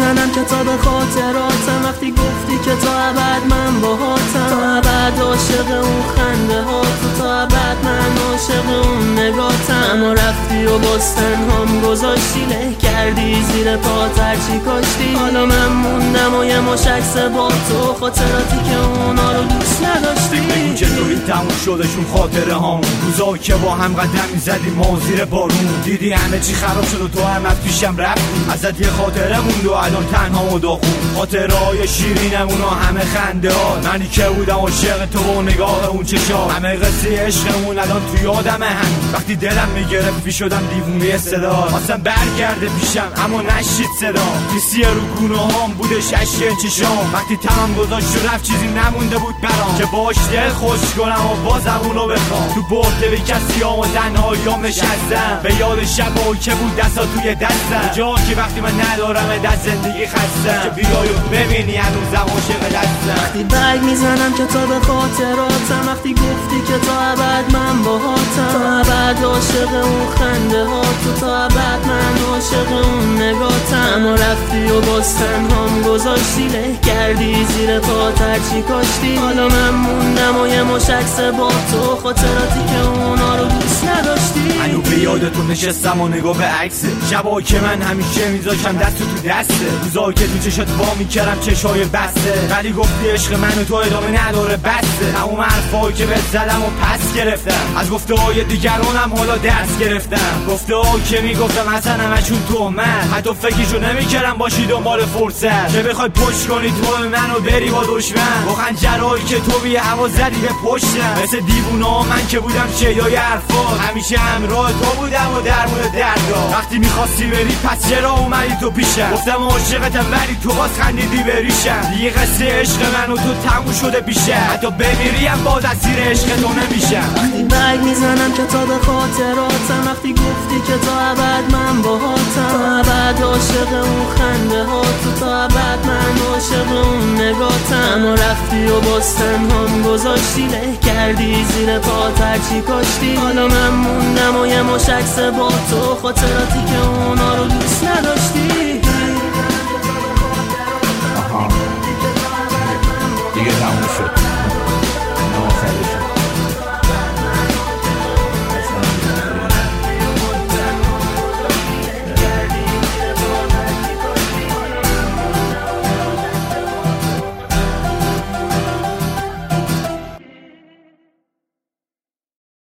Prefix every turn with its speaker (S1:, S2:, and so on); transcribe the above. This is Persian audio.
S1: میزنم کتاب خاطراتم وقتی گفتی که تا ابد من باهاتم، تا ابد عاشق اون خنده ها تو، تا ابد من عاشق اون نگاتم. اما رفتی و باز تنهام گذاشتی، له کردی زیر پات هرچی کاشتی. حالا من موندم و یه مشکس با تو، خاطراتی که اونا رو دوست نداشتی.
S2: بگو چطوری تموم شدشون خاطره هامون، روزا که با هم قدم میزدیم ما زیر بارون. دیدی همه چی خراب شد و تو هم از پیشم رفتی، ازت یه خاطره موند و الان تنها و داغون. خاطره های شیرینمون و همه خنده ها، منی که بودم عاشق تو و نگاه اون چشا. همه قصه عشقمون الان تو یادمه، هم وقتی دلم میگرفت میشدم دیوونه صدا. خواستم برگرده پیشم اما نشید صدا، بیسی رو گونه هام بودش اشک چشام. وقتی تمام گذاشت و رفت چیزی نمونده بود برام که باش دل خوش کنم و بازم اونو بخوام. تو برده به کسی ها و تنهاییام نشستم، به یاد شبایی که بود دستا توی دستم، جا که وقتی من ندارم دست زندگی خستم، که بیای و ببینی هنوزم عاشق دستم.
S1: وقتی برگ میزنم کتاب خاطراتم وقتی گفتی که تا ابد من باهاتم، تا ابد عاشق اون خنده ها تو، تا ابد من عاشق اون نگاتم. اما رفتی و باز تنهام گذاشتی، له کردی زیر پات هرچی کاشتی. حالا من موندم و یه مشکس با تو، خاطراتی که اونا رو دوست نداشتی.
S2: هنو به یاد تو نشستم و نگاه به عکسه، شبا که من همیشه میذاشم دست تو دسته، روزا که تو چشات وا میکردم چشای بسته، ولی گفتی عشق من و تو ادامه نداره بسته. تموم حرفایی که بهت زدم و پس گرفتم، از گفته های دیگرانم حالا درس گرفتم. گفته های که میگفتم اصلا همشون تهمت، حتی فکرشو نمیکردم باشی دنبال فرصت، که بخوای پشت کنی تو منو بری با دشمن، با خنجرهایی که تو بی هوا زدی به پشتم. مثل دیوونا من که بودم شیدای حرفات، همیشه همراه تو بودم و در مورد دردا. وقتی میخواستی بری پس چرا اومدی تو پیشم، گفتم عاشقتم ولی تو باز خندیدی بریشم. دیگه قصه عشق من و تو تموم شده بیشه، حتی بمیریم باز اسیر عشق تو نمیشم.
S1: وقتی برگ میزنم کتاب خاطراتم وقتی گفتی که تا ابد من باهاتم، تا ابد عاشق اون خنده ها تو، تا ابد من عاشق اون نگاتم. اما رفتی و باز تنهام گذاشتی، له کردی زیر پات هرچی کاشتی. حالا من موندم و یه مشکس با تو، خاطراتی که اونا رو دوست نداشتی.